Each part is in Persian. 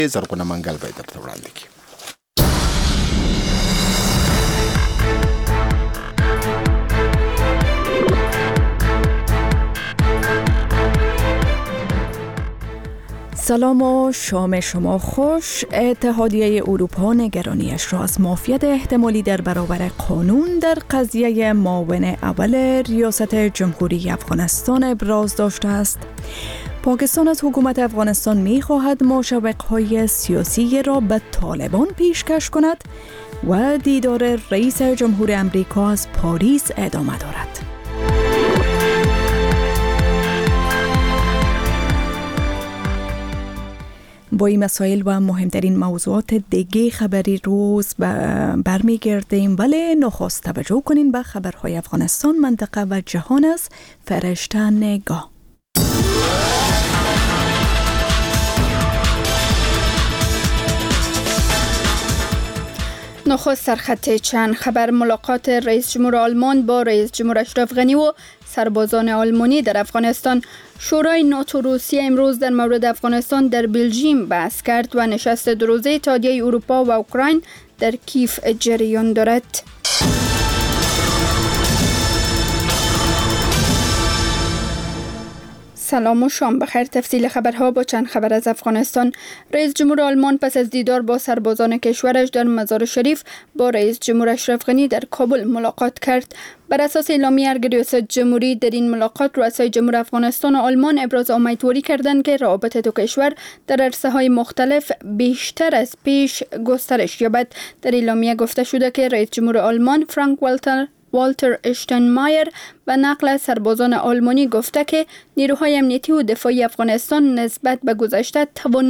زرغونه منګل به درته وړاندې کړي. سلام و شام شما خوش. اتحادیه اروپا نگرانیش را از مافیات احتمالی در برابر قانون در قضیه معاون اول ریاست جمهوری افغانستان ابراز داشته است. پاکستان از حکومت افغانستان می خواهد مشوق‌های سیاسی را به طالبان پیشکش کند و دیدار رئیس جمهور امریکا از پاریس ادامه دارد. با این مسائل و مهمترین موضوعات دیگه خبری روز برمیگردیم، ولی نخست توجه کنین به خبرهای افغانستان، منطقه و جهان از فرشته نگاه. نخست سرخط چند خبر: ملاقات رئیس جمهور آلمان با رئیس جمهور اشرف غنی و سربازان آلمانی در افغانستان. شورای ناتو روسیه امروز در مورد افغانستان در بلژیم بحث کرد و نشست دو روزه اتحادیه اروپا و اوکراین در کیف جریان دارد. سلام و شام بخیر. تفصیل خبرها با چند خبر از افغانستان. رئیس جمهور آلمان پس از دیدار با سربازان کشورش در مزار شریف با رئیس جمهور اشرف غنی در کابل ملاقات کرد. بر اساس اعلامیه ریاست جمهوری در این ملاقات رؤسای جمهور افغانستان و آلمان ابراز امیدواری کردند که روابط دو کشور در عرصه‌های مختلف بیشتر از پیش گسترش یابد. در اعلامیه گفته شده که رئیس جمهور آلمان فرانک والتر اشتاینمایر به نقل از سربازان آلمانی گفته که نیروهای امنیتی و دفاعی افغانستان نسبت به گذشته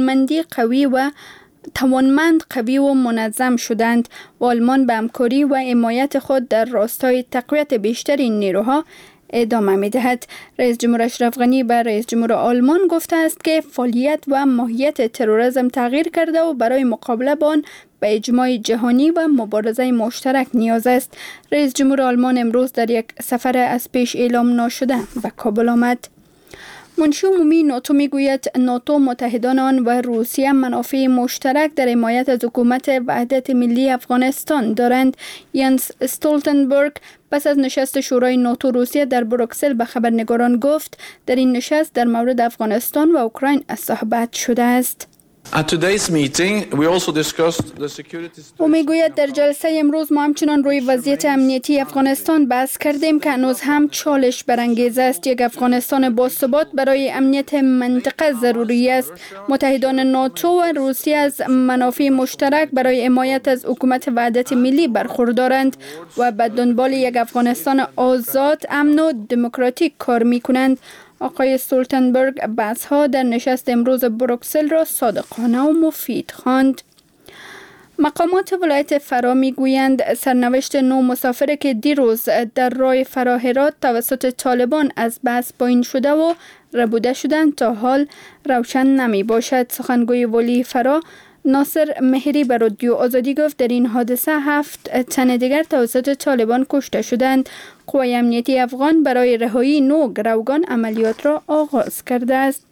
توانمند، قوی و منظم شدند و آلمان به همکاری و حمایت خود در راستای تقویت بیشتر این نیروها ادامه می‌دهد. رئیس جمهور اشرف غنی به رئیس جمهور آلمان گفته است که فعالیت و ماهیت تروریسم تغییر کرده و برای مقابله با آن به اجماع جهانی و مبارزه مشترک نیاز است. رئیس جمهور آلمان امروز در یک سفر از پیش اعلام نشده به کابل آمد. منشی عمومی ناتو میگوید ناتو متحدان آن و روسیه منافع مشترک در حمایت از حکومت وحدت ملی افغانستان دارند. ینس استولتنبرگ پس از نشست شورای ناتو روسیه در بروکسل به خبرنگاران گفت در این نشست در مورد افغانستان و اوکراین صحبت شده است. او میگوید در جلسه امروز ما همچنان روی وضعیت امنیتی افغانستان بحث کردیم که هنوز هم چالش برانگیز است. یک افغانستان باثبات برای امنیت منطقه ضروری است. متحدان ناتو و روسیه از منافع مشترک برای حمایت از حکومت وحدت ملی برخوردارند و به دنبال یک افغانستان آزاد، امن و دموکراتیک کار میکنند. آقای استولتنبرگ بحث‌ها در نشست امروز بروکسل را صادقانه و مفید خواند. مقامات ولایت فرا میگویند سرنوشت 9 مسافر که دیروز در راه فرا هرات توسط طالبان از بس پایین شده و ربوده شدند تا حال روشن نمی باشد. سخنگوی ولی فرا ناصر مهری به رادیو آزادی گفت در این حادثه 7 تن دیگر توسط طالبان کشته شدند. قوای امنیتی افغان برای رهایی 9 گروگان عملیات را آغاز کرده است.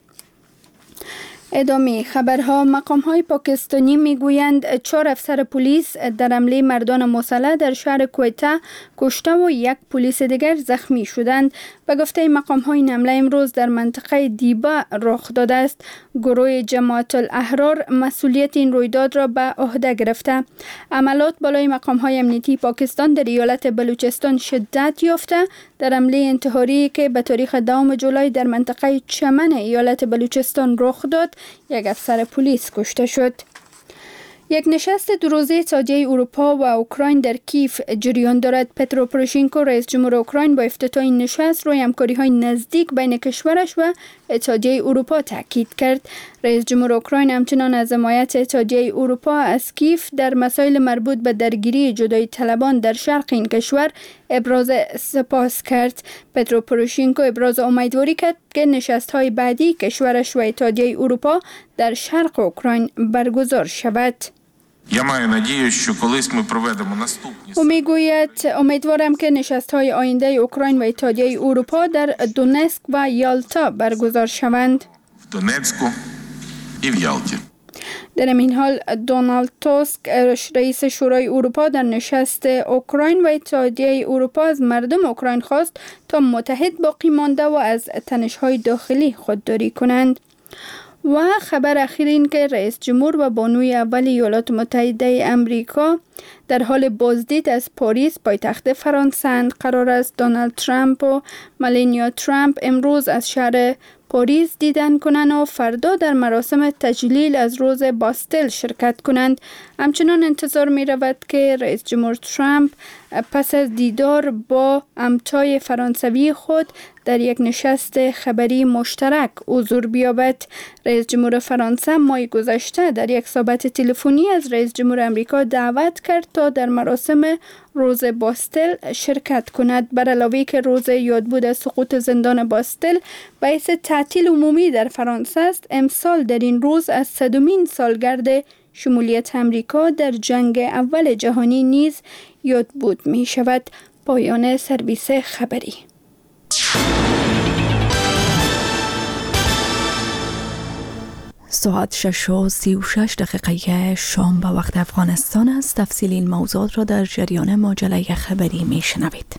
ادامه خبرها: مقام‌های پاکستانی میگویند 4 افسر پلیس در حمله مردان مسلح در شهر کوئتا کشته و 1 پلیس دیگر زخمی شدند. به گفته مقام‌های این حمله امروز در منطقه دیبا رخ داده است. گروه جماعت الاحرار مسئولیت این رویداد را به عهده گرفته. عملات بالای مقام‌های امنیتی پاکستان در ایالت بلوچستان شدت یافته. در حمله انتحاری که به تاریخ 2 جولای در منطقه چمن ایالت بلوچستان رخ داد، 1 افسر پلیس کشته شد. یک نشست 2 روزه اتحادیه اروپا و اوکراین در کیف جریان دارد. پترو پوروشنکو رئیس جمهور اوکراین با افتتاح این نشست روی همکاری‌های نزدیک بین کشورش و اتحادیه اروپا تاکید کرد. رئیس جمهور اوکراین همچنان از حمایت اتحادیه اروپا از کیف در مسائل مربوط به درگیری جدایی طلبان در شرق این کشور ابراز سپاس کرد. پترو پوروشنکو ابراز امیدواری کرد که نشست‌های بعدی کشورش و اتحادیه اروپا در شرق اوکراین برگزار شود. او میگوید امیدوارم که نشست‌های آینده اوکراین و اتحادیه اروپا در دونتسک و یالتا برگزار شوند. در این حال دونالد توسک رئیس شورای اروپا در نشست اوکراین و اتحادیه اروپا از مردم اوکراین خواست تا متحد باقی مانده و از تنش‌های داخلی خودداری کنند. و خبر اخیر این که رئیس جمهور و بانوی اول ایالات متحده امریکا در حال بازدید از پاریس پایتخت فرانسه قرار است. دونالد ترامپ و ملانیا ترامپ امروز از شهر پاریس دیدن کنند و فردا در مراسم تجلیل از روز باستل شرکت کنند. همچنان انتظار می رود که رئیس جمهور ترامپ پس از دیدار با همتای فرانسوی خود در یک نشست خبری مشترک حضور بیابد. رئیس جمهور فرانسه ماه گذشته در یک صحبت تلفنی از رئیس جمهور امریکا دعوت کرد تا در مراسم روز باستل شرکت کند. بر علاوه که روز یادبود از سقوط زندان باستل باعث تعطیل عمومی در فرانسه است، امسال در این روز از 100مین سالگرد شمولیت امریکا در جنگ اول جهانی نیز یادبود می شود. پایان سرویس خبری. ساعت 6:36 شام به وقت افغانستان است. تفصیل این موضوعات را در جریان مجله خبری می شنوید.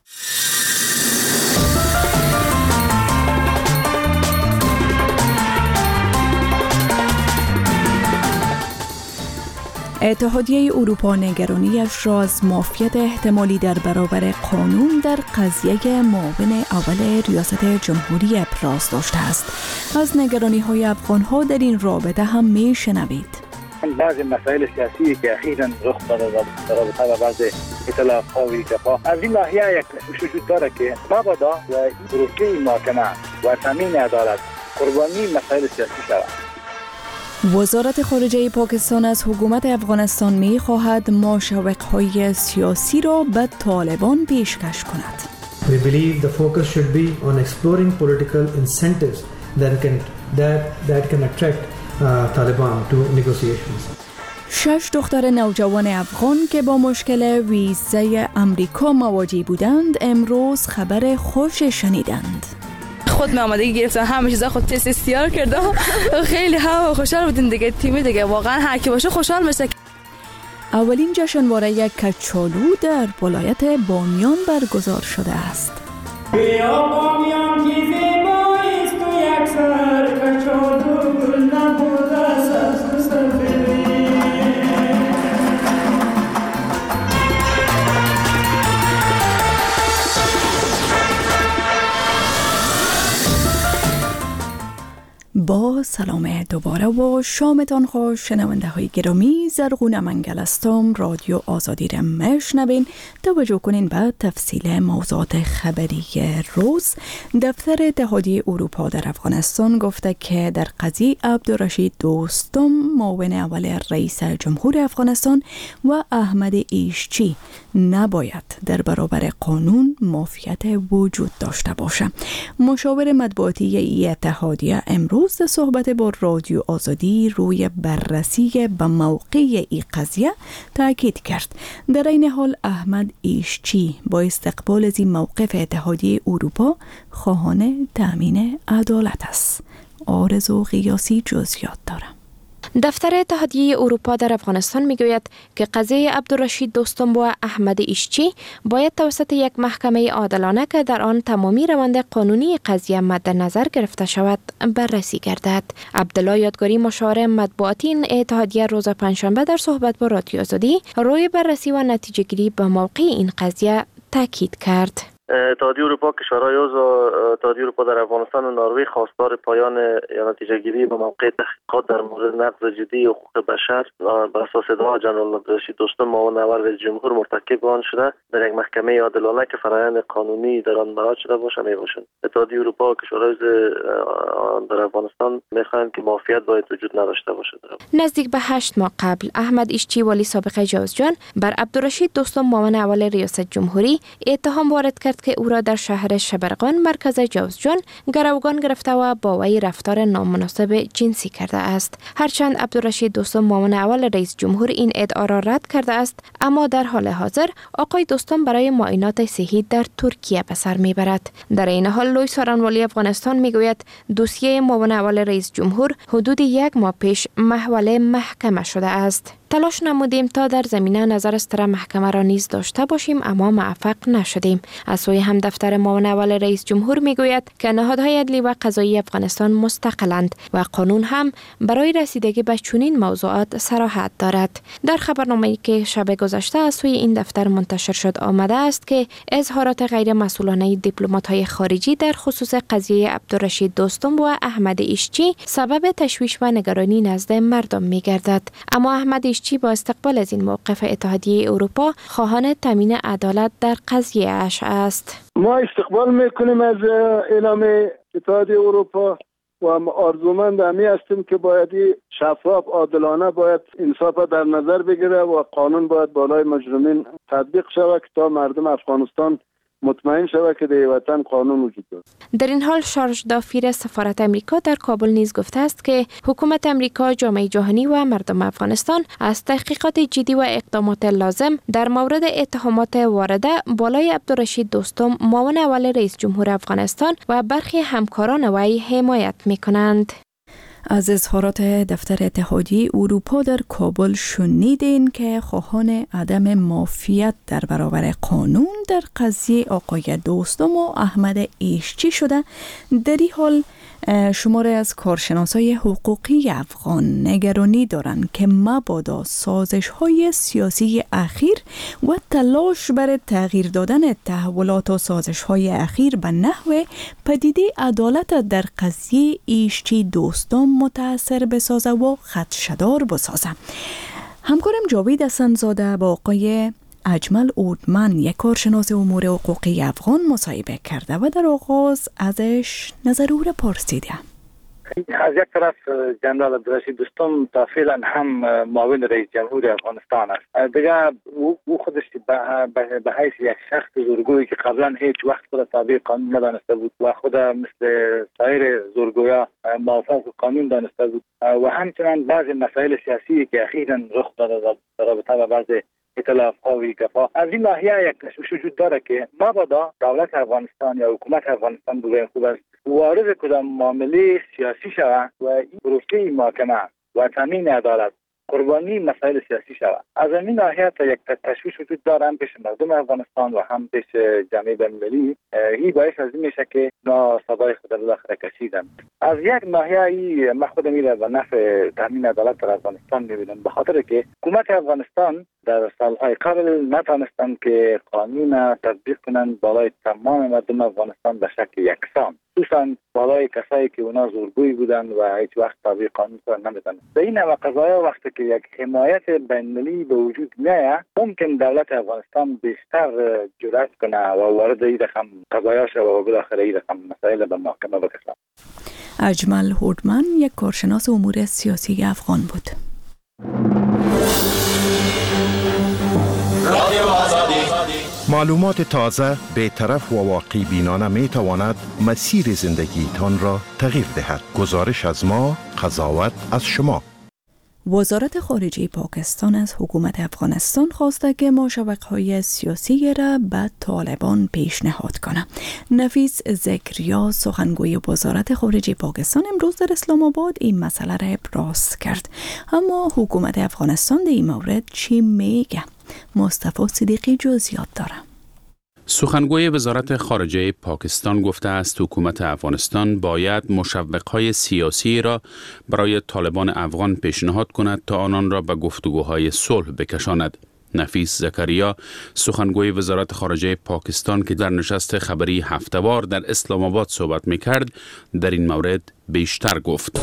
اتحادیه اروپا نگرانیش را از مافیت احتمالی در برابر قانون در قضیه معاون اول ریاست جمهوری ابراز داشته است. از نگرانی‌های افغان‌ها در این رابطه هم می‌شنوید. بعضی مسائل سیاسی که اخیراً رخ داده در رابطه با بعضی اختلاف‌ها و اتفاق از این ناحیه یک وجود داره که مبادا و پروسه محاکمه و تامین عدالت قربانی مسائل سیاسی شود. وزارت خارجه پاکستان از حکومت افغانستان می خواهد مشوق‌های سیاسی را به طالبان پیشکش کند. We believe the focus should be on exploring political incentives that can attract Taliban to negotiations. 6 دختر نوجوان افغان که با مشکل ویزای امریکا مواجه بودند امروز خبر خوش شنیدند. خود آمادگی گرفتم، همه چیزا خود تست استیار کردم. خیلی هم خوشحال بودیم دیگه. تیم دیگه واقعا هر کی باشه خوشحال میشه. اولین جشنواره یک کچالو در ولایت بامیان برگزار شده است. بیا بامیان کی زیباییست تو یک سر کچالو گل نبوده سبز سفید. با سلام دوباره و شامتان خوش شنونده های گرامی. زرغون منگل هستم. رادیو آزادی را میشنوین. توجه کنین به تفصیل موضوعات خبری روز. دفتر اتحادیه اروپا در افغانستان گفته که در قضیه عبدالرشید دوستم معاون اول رئیس جمهور افغانستان و احمد ایشچی نباید در برابر قانون مافیت وجود داشته باشه. مشاور مطبوعاتی ای اتحادیه امروز صحبت با رادیو آزادی روی بررسی به موقع این قضیه تاکید کرد. در این حال احمد ایشچی با استقبال از این موقف اتحادیه اروپا خواهان تامین عدالت است. آرزو قیاسی جزئیات دارم. دفتر اتحادیه اروپا در افغانستان میگوید که قضیه عبدالرشید دوستم و احمد ایشچی باید توسط یک محکمه عادلانه که در آن تمامی روند قانونی قضیه مد نظر گرفته شود بررسی گردد. عبدالله یادگاری مشاور مطبوعاتی این اتحادیه روز پنجشنبه در صحبت با رادیو آزادی روی بررسی و نتیجه گیری به موقع این قضیه تاکید کرد. اتحادیه اروپا کشورهای عضو اتحادیه اروپا در افغانستان و نروژ خواستار پایان یا نتیجه گیری به موقع تحقیقات در مورد نقض جدی حقوق بشر بر اساس ادعا جنرال عبدالرشید دوستم معاون اول رئیس جمهور مرتکب آن شده در یک محکمه عادلانه که فرآیند قانونی در آن مراعات شده باشه میباشند. اتحادیه اروپا و کشورهای عضو در افغانستان میخواهند که مافیت باید وجود نداشته باشه. نزدیک به 8 ماه قبل احمد ایشچی والی سابق جوزجان بر عبدالرشید دوستم معاون اول ریاست جمهوری اتهام وارد کرد است که او را در شهر شبرغان مرکز جوزجان گروگان گرفته و با وی رفتار نامناسب جنسی کرده است. هرچند عبدالرشید دوستم معاون اول رئیس جمهور این ادعا را رد کرده است، اما در حال حاضر آقای دوستم برای معاینات صحی در ترکیه به سر میبرد. در این حال لوی سارنوالی افغانستان میگوید دوسیه معاون اول رئیس جمهور حدود 1 ماه پیش محوله محکمه شده است. تلاش نمودیم تا در زمینه نظر استر محکمه را نیز داشته باشیم، اما موفق نشدیم. از سوی هم دفتر معاون اول رئیس جمهور میگوید که نهادهای عدلی و قضایی افغانستان مستقلند و قانون هم برای رسیدگی به چنین موضوعات صراحت دارد. در خبرنامه‌ای که شب گذشته از سوی این دفتر منتشر شد آمده است که اظهارات غیر مسئولانه دیپلمات‌های خارجی در خصوص قضیه عبدالرشید دوستم و احمد ایشچی سبب تشویش و نگرانی نزد مردم میگردد. اما احمد ایشچی با استقبال از این موقف اتحادیه اروپا خواهان تامین عدالت در قضیه اش است. ما استقبال میکنیم از اعلام اتحادیه اروپا و آرزومند همی هستیم که باید شفاف عادلانه باید انصاف در نظر بگیره و قانون باید بالای مجرمین تطبیق شود تا مردم افغانستان مطمئن شود که در وطن قانون وجود دارد. در این حال شارژ دافیر سفارت امریکا در کابل نیز گفته است که حکومت امریکا، جامعه جهانی و مردم افغانستان از تحقیقات جدی و اقدامات لازم در مورد اتهامات وارده بالای عبدالرشید دوستم معاون اول رئیس جمهور افغانستان و برخی همکاران وی حمایت می‌کنند. از اظهارات دفتر اتحادیه اروپا در کابل شنیدین که خواهان عدم معافیت در برابر قانون در قضیه آقای دوستم و احمد ایشچی شده. در این حال شماره از کارشناسای حقوقی افغان نگرانی دارند که مبادا سازش‌های سیاسی اخیر و تلاش برای تغییر دادن تحولات و سازش‌های اخیر به نحو پدیده عدالت در قضیه ایشچی دوستم متأثر بسازه و خدشه‌دار بسازه. همکارم جاوید حسن‌زاده با آقای اجمل اودمن، یک کارشناس امور حقوقی افغان، مصاحبه کرده و در آغاز ازش نظر او را پرسیده. از یک طرف جنرال عبدالرشید دوستم تا فعلا هم معاون رئیس جمهور افغانستان است. دیگه او خودش به حیث یک شخص زورگویی که قبلا هیچ وقت خود تابع قانون ندانسته بود و خود مثل سایر زورگویا موافق قانون دانسته بود و همچنین بعضی مسائل سیاسی که اخیراً رخ داده در رابطه با بعضی اختلاف‌ها و گپ‌ها از این ناحیه یک تشویش وجود داره که مبادا دولت افغانستان یا حکومت افغانستان بگویم خوب است وارد کدام معامله سیاسی شود و این پروسه محاکمه و تامین عدالت قربانی مسائل سیاسی شود. از این ناحیه تا یک تشویش وجود داره هم پیش مردم افغانستان و هم پیش جامعه بین‌المللی. این باعث از این میشه که نا صدای خود را داخل کشیدن. از یک ناحیه من خودم میره به نفع تامین عدالت در افغانستان میبینم، به خاطر که حکومت افغانستان در سالهای قبل نتوانستند که قانون تطبیق کنند بالای تمام مردم افغانستان به شکل یکسان، خصوصا بالای کسایی که اونا زورگوی بودند و هیچ وقت تابع قانون را نمیدانند. در این نوع قضایا وقتی که یک حمایت بین‌المللی به وجود میاد، ممکن دولت افغانستان بیشتر جرأت کنه و وارد این رقم قضایا شود و بالاخره این رقم مسائل به محکمه بکشد. اجمل اودمن یک کارشناس امور سیاسی افغان بود. معلومات تازه، بی‌طرف و واقعی بینانه می تواند مسیر زندگیتان را تغییر دهد. گزارش از ما، قضاوت از شما. وزارت خارجه پاکستان از حکومت افغانستان خواسته که مشوق‌های سیاسی را به طالبان پیشنهاد کنه. نفیس زکریا، سخنگوی وزارت خارجه پاکستان، امروز در اسلام آباد این مسئله را ابراز کرد. اما حکومت افغانستان در این مورد چی میگه؟ مصطفی صدیقی جزئیات داره. سخنگوی وزارت خارجه پاکستان گفته است حکومت افغانستان باید مشوق‌های سیاسی را برای طالبان افغان پیشنهاد کند تا آنان را به گفتگوهای صلح بکشاند. نفیس زکریا، سخنگوی وزارت خارجه پاکستان که در نشست خبری هفته‌وار در اسلام آباد صحبت می‌کرد، در این مورد بیشتر گفت.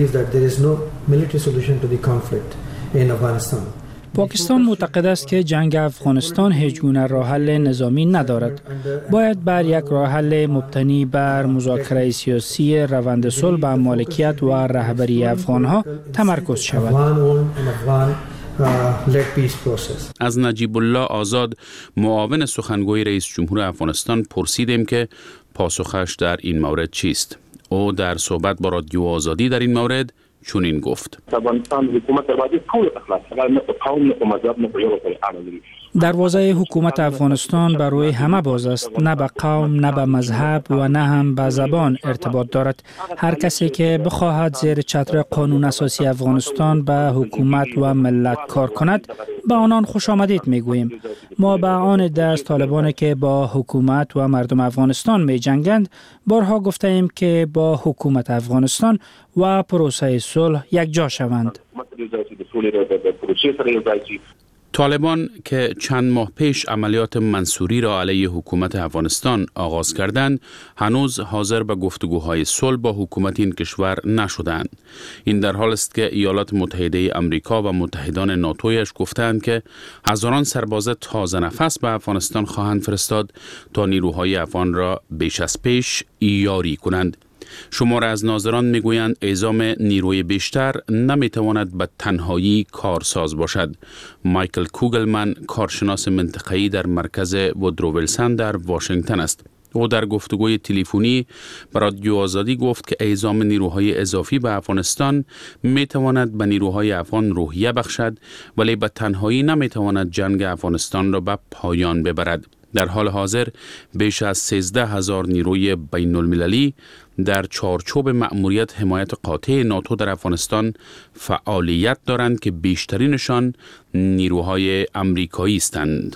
پاکستان معتقد است که جنگ افغانستان هیچ گونه راه حل نظامی ندارد. باید بر یک راه حل مبتنی بر مذاکره سیاسی روند صلح به مالکیت و رهبری افغانها تمرکز شود. led peace process. از نجیب الله آزاد معاون سخنگوی رئیس جمهور افغانستان پرسیدیم که پاسخش در این مورد چیست. او در صحبت با رادیو آزادی در این مورد چنین گفت: افغانستان حکومت باید ټول اخلاص نه په قوم نه په مذهب نه په یو بل اړه. دروازه حکومت افغانستان بر روی همه باز است، نه به قوم، نه به مذهب و نه هم به زبان ارتباط دارد. هر کسی که بخواهد زیر چتر قانون اساسی افغانستان به حکومت و ملت کار کند، به آنان خوش آمدید میگوییم. ما به آن دست طالبانی که با حکومت و مردم افغانستان می جنگند بارها گفته ایم که با حکومت افغانستان و پروسه صلح یک جا شوند. طالبان که چند ماه پیش عملیات منصوری را علیه حکومت افغانستان آغاز کردند، هنوز حاضر به گفتگوهای صلح با حکومت این کشور نشدند. این در حال است که ایالات متحده آمریکا و متحدان ناتویش گفتند که هزاران سرباز تازه نفس به افغانستان خواهند فرستاد تا نیروهای افغان را بیش از پیش یاری کنند. شمار از ناظران میگویند اعزام نیروی بیشتر نمیتواند به تنهایی کارساز باشد. مایکل کوگلمن کارشناس منطقه‌ای در مرکز وودرو ویلسون در واشنگتن است. او در گفتگوی تلفنی با رادیو آزادی گفت که اعزام نیروهای اضافی به افغانستان میتواند به نیروهای افغان روحیه بخشد، ولی به تنهایی نمیتواند جنگ افغانستان را به پایان ببرد. در حال حاضر بیش از 13,000 نیروی بین المللی در چارچوب مأموریت حمایت قاطع ناتو در افغانستان فعالیت دارند که بیشترینشان نیروهای آمریکایی هستند.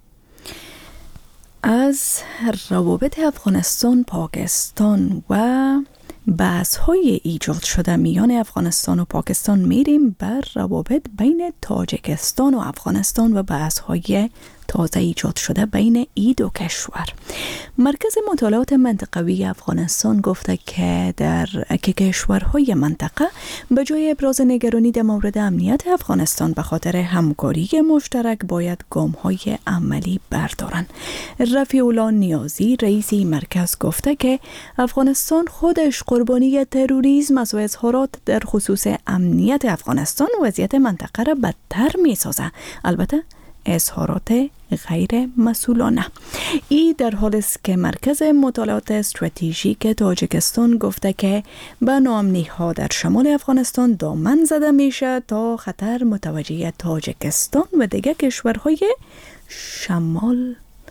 از روابط افغانستان پاکستان و بحث‌های ایجاد شده میان افغانستان و پاکستان میریم بر روابط بین تاجیکستان و افغانستان و بحث‌های تازه ایجاد شده بین این دو کشور. مرکز مطالعات منطقوی افغانستان گفته که که کشورهای منطقه به جای ابراز نگرانی در مورد امنیت افغانستان به خاطر همکاری مشترک باید گام‌های عملی بردارند. رفیع الله نیازی رئیس این مرکز گفته که افغانستان خودش قربانی تروریسم است و اظهارات در خصوص امنیت افغانستان وضعیت منطقه را بدتر می‌سازد. البته اظهارات غیر مسئولانه. این در حال است که مرکز مطالعات استراتژیک تاجیکستان گفته که به ناامنی‌ها در شمال افغانستان دامن زده میشه تا خطر متوجه تاجیکستان و دیگر کشورهای شمال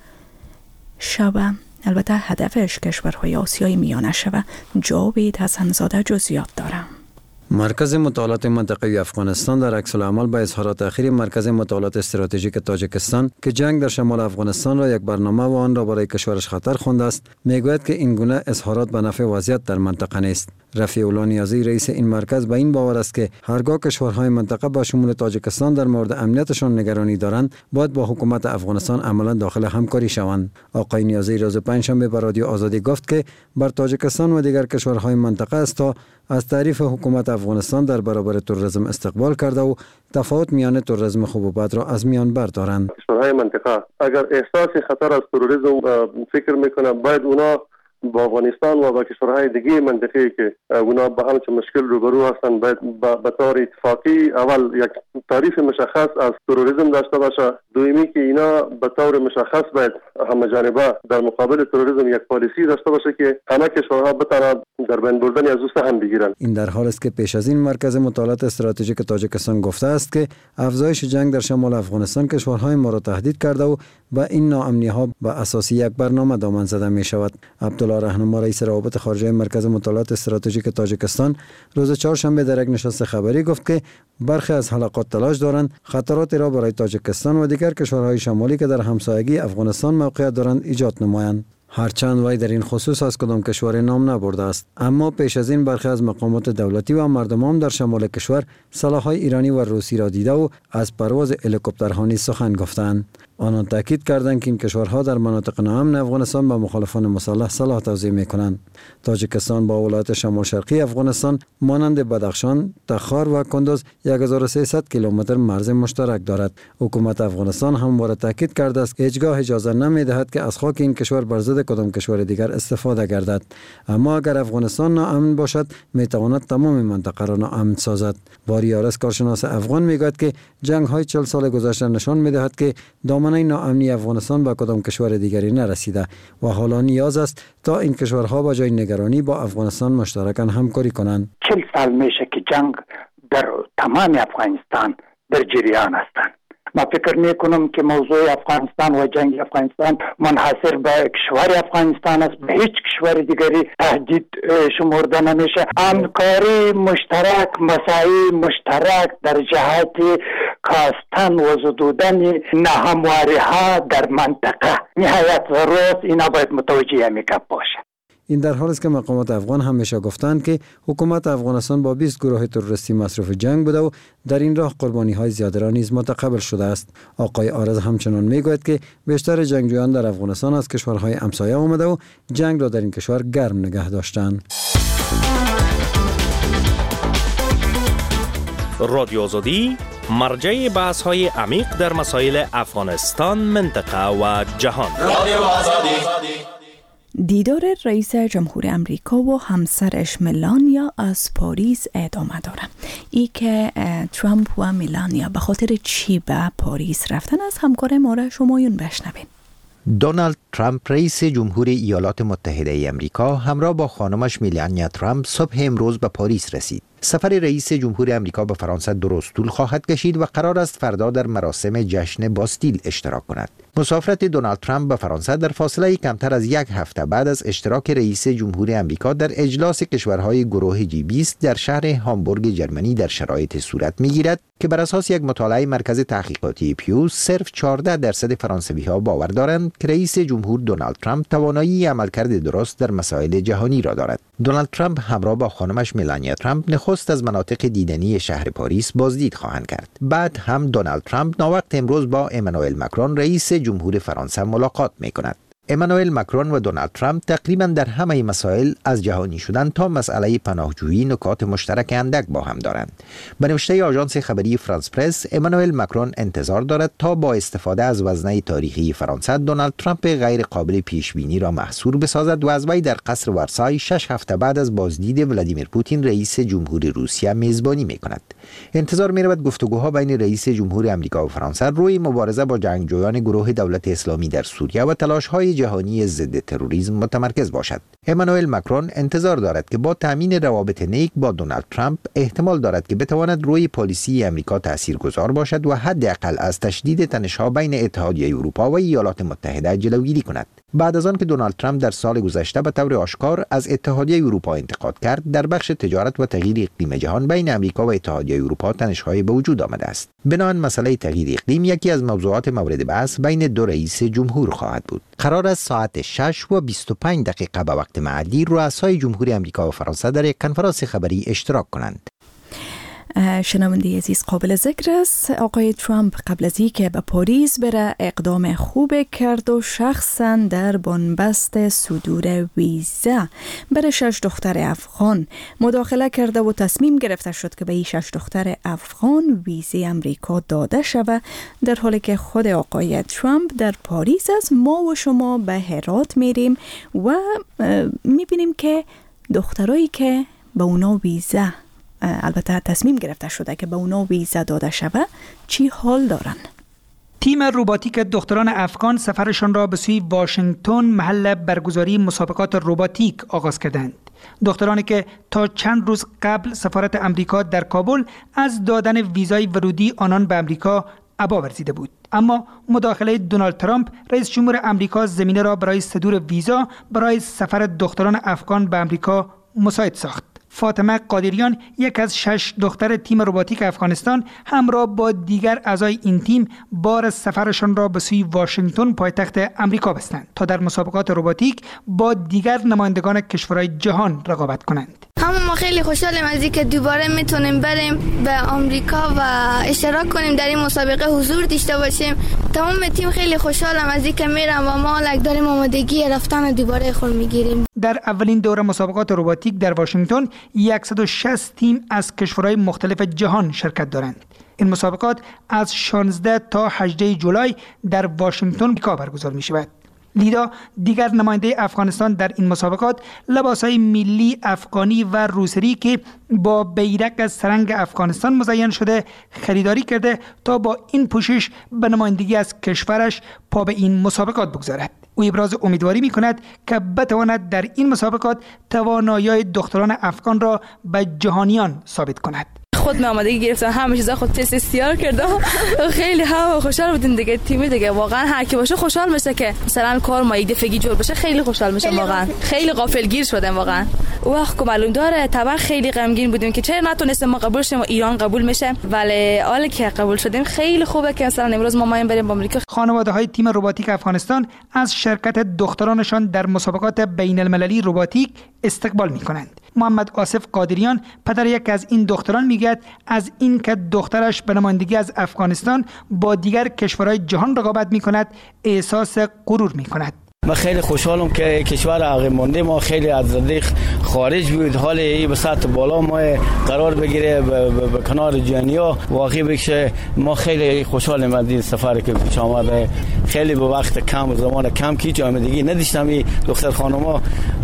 شوه. البته هدفش کشورهای آسیای میانه شوه. جاوید حسن‌زاده جزئیات داره. مرکز مطالعات منطقوی افغانستان در عکس العمل به اظهارات اخیر مرکز مطالعات استراتژیک تاجیکستان که جنگ در شمال افغانستان را یک برنامه و آن را برای کشورش خطر خوانده است، میگوید که این گونه اظهارات به نفع وضعیت در منطقه نیست. رفیع الله نیازی رئیس این مرکز به این باور است که هرگاه کشورهای منطقه با شمول تاجیکستان در مورد امنیتشان نگرانی دارند، باید با حکومت افغانستان عملا داخل همکاری شوند. آقای نیازی روز پنجشنبه به رادیو آزادی گفت که بر تاجیکستان و دیگر کشورهای منطقه است تا از تعریف حکومت افغانستان در برابر تروریسم استقبال کرده و تفاوت میان تروریسم خوب و بد را از میان بردارند. کشورهای منطقه اگر احساس خطر از تروریسم فکر میکنند، باید اونا با افغانستان و با کشورهای دیگه منطقه‌ای که اونا با همچین مشکل روبرو هستند باید به طور اتفاقی اول یک تعریف مشخص از تروریسم داشته باشه. دومی که اینا به طور مشخص باید همه جانبه در مقابل تروریسم یک پالیسی داشته باشه که همه کشورها بتوانند در بین بردن از او سهم بگیرند. این در حال است که پیش از این مرکز مطالعات استراتژیک تاجیکستان گفته است که افزایش جنگ در شمال افغانستان کشورهای ما را تهدید کرده و با این ناامنی‌ها به اساس یک برنامه دامن زده می شود. عبدالله رهنما رئیس روابط خارجه مرکز مطالعات استراتژیک تاجیکستان روز چهارشنبه در یک نشست خبری گفت که برخی از حلقات تلاش دارند خطراتی را برای تاجیکستان و دیگر کشورهای شمالی که در همسایگی افغانستان موقعیت دارند ایجاد نمایند. هرچند وی در این خصوص از کدام کشور نام نبرده است، اما پیش از این برخی از مقامات دولتی و مردمان در شمال کشور سلاح‌های ایرانی و روسی را دیده و از پرواز هلیکوپترها نیز سخن گفتند. آنان تاکید کردند که این کشورها در مناطق ناامن افغانستان به مخالفان مسلح سلاح توزیع می‌کنند. تاجیکستان با ولایات شمال شرقی افغانستان مانند بدخشان، تخار و کندوز 1300 کیلومتر مرز مشترک دارد. حکومت افغانستان همواره تاکید کرده است که هیچگاه اجازه نمی‌دهد که از خاک این کشور بر ضد کدام کشور دیگر استفاده گردد. اما اگر افغانستان ناامن باشد می‌تواند تمام منطقه را ناامن سازد. واریارس کارشناس افغان میگوید که جنگ‌های 40 سال گذشته نشان می‌دهد که دامنه ناامنی افغانستان به کدام کشور دیگری نرسیده و حالا نیاز است تا این کشورها با جای نگرانی با افغانستان مشترکاً همکاری کنند. 40 سال میشه که جنگ در تمام افغانستان در جریان است. ما فکر میکنم که موضوع افغانستان و جنگ افغانستان منحصر به کشور افغانستان است، به هیچ کشور دیگری تهدید شمرده نمیشه. همکاری مشترک، مساعی مشترک در جهت کاستن و زدودن ناهمواری ها در منطقه نهایت ضرورت است. اینا باید متوجه همیشه باشه. این در حالی است که مقامات افغان همیشه گفتند که حکومت افغانستان با 20 گروه تروریستی مصروف جنگ بوده و در این راه قربانی‌های زیاده را نیز متقبل شده است. آقای آرز همچنان میگوید که بیشتر جنگجویان در افغانستان از کشورهای همسایه آمده و جنگ را در این کشور گرم نگه داشتند. رادیو آزادی مرجع بحث‌های عمیق در مسائل افغانستان، منطقه و جهان. رادیو آزادی. دیدار رئیس جمهور امریکا و همسرش ملانیا از پاریس ادامه داره. ای که ترامپ و ملانیا به خاطر چی به پاریس رفتن از همکار ما را شمایون بشنوین. دونالد ترامپ رئیس جمهور ایالات متحده امریکا همراه با خانمش ملانیا ترامپ صبح امروز به پاریس رسید. سفر رئیس جمهور امریکا به فرانسه درست طول خواهد کشید و قرار است فردا در مراسم جشن باستیل اشتراک کند. مسافرت دونالد ترامپ به فرانسه در فاصله کمتر از یک هفته بعد از اشتراک رئیس جمهور امریکا در اجلاس کشورهای گروه G20 در شهر هامبورگ جرمنی در شرایط صورت می‌گیرد که بر اساس یک مطالعه مرکز تحقیقاتی پیو صرف 14% فرانسوی‌ها باور دارند که رئیس جمهور دونالد ترامپ توانایی عملکرد درست در مسائل جهانی را دارد. دونالد ترامپ همراه با خانمش ملانیا ترامپ نخست از مناطق دیدنی شهر پاریس بازدید خواهند کرد. بعد هم دونالد ترامپ ناوقت امروز با امانوئل ماکرون رئیس جمهور فرانسه ملاقات می‌کند. امانوئل ماکرون و دونالد ترامپ تقریبا در همه مسائل از جهانی شدن تا مسئله پناهجویی نکات مشترک اندک با هم دارند. به نوشته آژانس خبری فرانس پرس، امانوئل ماکرون انتظار دارد تا با استفاده از وزنه تاریخی فرانسه دونالد ترامپ غیر قابل پیش بینی را محصور بسازد و از وی در قصر ورسای 6 هفته بعد از بازدید ولادیمیر پوتین رئیس جمهور روسیه میزبانی می‌کند. انتظار می‌رود گفتگوها بین رئیس جمهور آمریکا و فرانسه روی مبارزه با جنگجویان گروه دولت اسلامی در سوریه و تلاش‌های جهانی ضد تروریسم متمرکز باشد. امانوئل ماکرون انتظار دارد که با تامین روابط نیک با دونالد ترامپ احتمال دارد که بتواند روی پالیسی آمریکا تاثیرگذار باشد و حداقل از تشدید تنش‌ها بین اتحادیه اروپا و ایالات متحده جلوگیری کند. بعد از آن که دونالد ترامپ در سال گذشته به طور آشکار از اتحادیه اروپا انتقاد کرد، در بخش تجارت و تغییر اقلیم جهان بین آمریکا و اتحادیه اروپا تنش‌های به وجود آمده است. بنابراین مسئله تغییر اقلیم یکی از موضوعات مورد بحث بین دو رئیس جمهور خواهد بود. قرار است ساعت 6:25 به وقت محلی رؤسای جمهوری آمریکا و فرانسه در یک کنفرانس خبری اشتراک کنند. شنونده عزیز، قابل ذکر است آقای ترامپ قبل از اینکه به پاریس بره اقدام خوب کرد و شخصا در بنبست صدور ویزا برای 6 دختر افغان مداخله کرده و تصمیم گرفته شد که به این 6 دختر افغان ویزای امریکا داده شود، در حالی که خود آقای ترامپ در پاریس است. ما و شما به هرات میریم و میبینیم که دخترایی که به اونا ویزا البته تصمیم گرفته شده که به اونا ویزا داده شود چی حال دارن. تیم روباتیک دختران افغان سفرشان را به سوی واشنگتن محل برگزاری مسابقات روباتیک آغاز کردند. دخترانی که تا چند روز قبل سفارت امریکا در کابل از دادن ویزای ورودی آنان به امریکا ابا ورزیده بود، اما مداخله دونالد ترامپ رئیس جمهور امریکا زمینه را برای صدور ویزا برای سفر دختران افغان به امریکا مساعد ساخت. فاطمه قادریان، یک از 6 دختر تیم روباتیک افغانستان، همراه با دیگر اعضای این تیم بار سفرشان را به سوی واشنگتن پایتخت امریکا بستند تا در مسابقات روباتیک با دیگر نمایندگان کشورهای جهان رقابت کنند. همون ما خیلی خوشحالیم از اینکه دوباره میتونیم بریم به آمریکا و اشتراک کنیم در این مسابقه، حضور داشته باشیم. تمام تیم خیلی خوشحالم از اینکه میرم و ما داریم آمادگی رفتن دوباره خود میگیریم. در اولین دوره مسابقات رباتیک در واشنگتن 160 تیم از کشورهای مختلف جهان شرکت دارند. این مسابقات از 16 تا 18 جولای در واشنگتن برگزار می شود. لیدا دیگر نماینده افغانستان در این مسابقات لباسهای ملی افغانی و روسری که با بیرق از سرنگ افغانستان مزین شده خریداری کرده تا با این پوشش به نمایندگی از کشورش پا به این مسابقات بگذارد. او ابراز امیدواری می کند که بتواند در این مسابقات توانایی دختران افغان را به جهانیان ثابت کند. خود آمادگی گرفتم، همه چیزا خود تست استیار کردم. خیلی خوشحال بودیم دیگه. تیم دیگه واقعا هر کی باشه خوشحال میشه که مثلا کار ما یک دفعه جور بشه. خیلی خوشحال میشم واقعا. خیلی غافلگیر شدم واقعا. وقت که معلوم داره طبعا خیلی غمگین بودیم که چرا نتونستیم ما قبول شیم و ایران قبول میشه، ولی حالا که قبول شدیم خیلی خوبه که مثلا امروز ما میایم بریم آمریکا. خانواده‌های تیم رباتیک افغانستان از شرکت دخترانشان در مسابقات بین‌المللی رباتیک استقبال می‌کنند. محمد آصف قادریان پدر یک از این دختران میگه از این که دخترش به نمایندگی از افغانستان با دیگر کشورهای جهان رقابت میکند احساس غرور میکند. من خیلی خوشحالم که کشور عقب مانده ما خیلی از ردیخ خارج بود، حال این به سطح بالا ما قرار بگیره به کنار جهانیا واقعی بشه. ما خیلی خوشحالیم از این سفری که پیش آمده. خیلی به وقت کم و زمان کم که آمدگی نداشتم. این دختر خانوما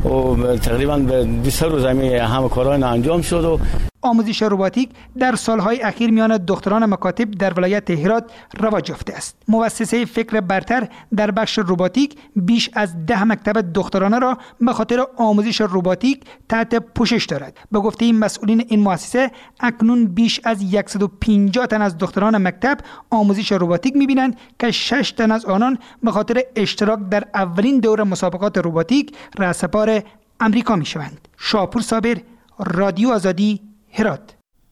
و تقریبا به 20 روز همه کارا انجام شد. و آموزش رباتیک در سالهای اخیر میان دختران مکاتب در ولایت هرات رواج یافته است. مؤسسه فکر برتر در بخش رباتیک بیش از 10 مکتب دخترانه را به خاطر آموزش رباتیک تحت پوشش دارد. به گفته مسئولین این مؤسسه اکنون بیش از 150 تن از دختران مکتب آموزش رباتیک می‌بینند که 6 تن از آنان به خاطر اشتراک در اولین دوره مسابقات رباتیک رهسپار امریکا می‌شوند. شاپور صابر، رادیو آزادی، هرات.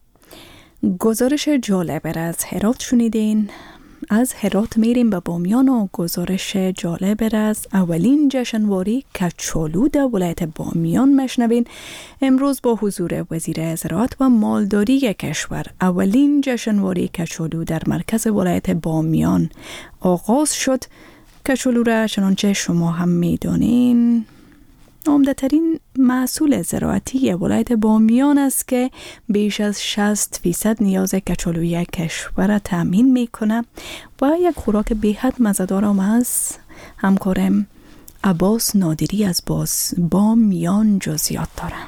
گزارش جالب از هرات شنیدین. از هرات میریم به بامیان و گزارش جالب از اولین جشنواره کچالو در ولایت بامیان مشنوین. امروز با حضور وزیر زراعت و مالداری کشور اولین جشنواره کچالو در مرکز ولایت بامیان آغاز شد. کچالو را چنانچه شما هم میدانین عمده‌ترین محصول زراعتی ولایت بامیان است که بیش از 60% نیاز کچالوی کشور را تامین میکنه و یک خوراک بی‌حد مزه‌دار از همکارم عباس نادری از بامیان جزئیات داره.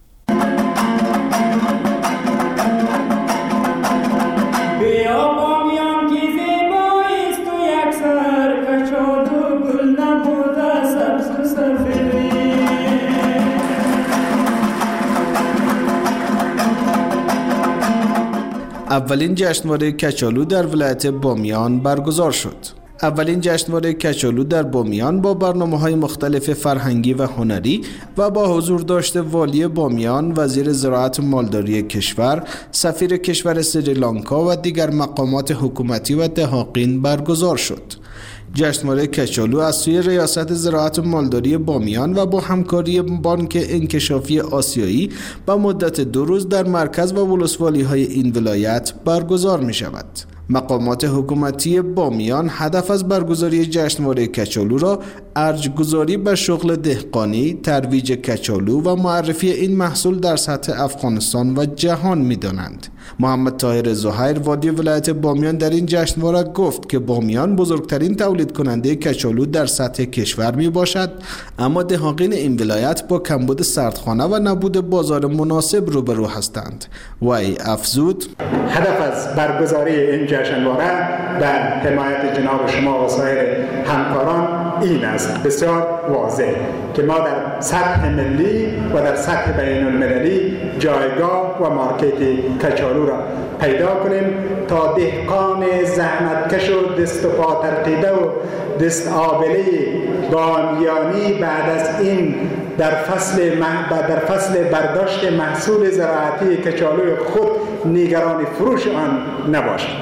اولین جشنواره کچالو در ولایت بامیان برگزار شد. اولین جشنواره کچالو در بامیان با برنامه‌های مختلف فرهنگی و هنری و با حضور داشته والی بامیان، وزیر زراعت و مالداری کشور، سفیر کشور سریلانکا و دیگر مقامات حکومتی و دهاقین برگزار شد. جشنواره کچالو از سوی ریاست زراعت و مالداری بامیان و با همکاری بانک انکشافی آسیایی با مدت 2 روز در مرکز و ولسوالی‌های این ولایت برگزار می شود. مقامات حکومتی بامیان هدف از برگزاری جشنواره کچالو را ارجگذاری به شغل دهقانی، ترویج کچالو و معرفی این محصول در سطح افغانستان و جهان می دانند. محمد طاهر زهیر والی ولایت بامیان در این جشنواره گفت که بامیان بزرگترین تولید کننده کچالو در سطح کشور می باشد، اما دهاقین این ولایت با کمبود سردخانه و نبود بازار مناسب روبرو هستند. وی افزود: هدف از برگزاری این جشنواره در حمایت جناب شما و سایر همکاران این است، بسیار واضح، که ما در سطح ملی و در سطح بین المللی جایگاه و مارکت کچالو را پیدا کنیم تا دهقان زحمتکش و دست و پا ترقیده و دست آبله بامیانی بعد از این در فصل برداشت محصول زراعتی کچالوی خود نگران فروش آن نباشد.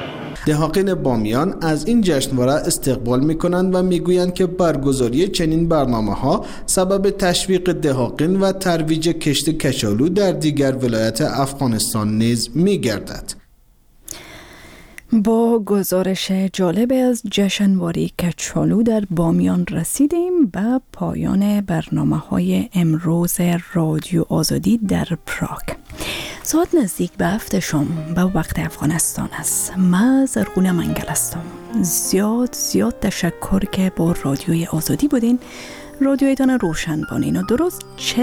دهاقین بامیان از این جشنواره استقبال می‌کنند و می‌گویند که برگزاری چنین برنامه‌ها سبب تشویق دهاقین و ترویج کشت کچالو در دیگر ولایت افغانستان نیز می‌گردد. با گزارش جالب از جشنواره کچالو در بامیان رسیدیم به پایان برنامه‌های امروز رادیو آزادی در پراگ. ساعت نزدیک به 7 شام به وقت افغانستان است. من زرغونه منگل هستم. زیاد تشکر که با رادیوی آزادی بودین. رادیویتان روشن بانین و درست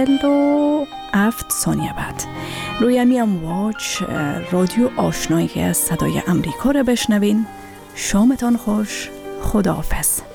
47 ثانیه بعد روی امی امواج رادیو آشنایی که از صدای امریکا را بشنوین. شامتان خوش. خداحافظ.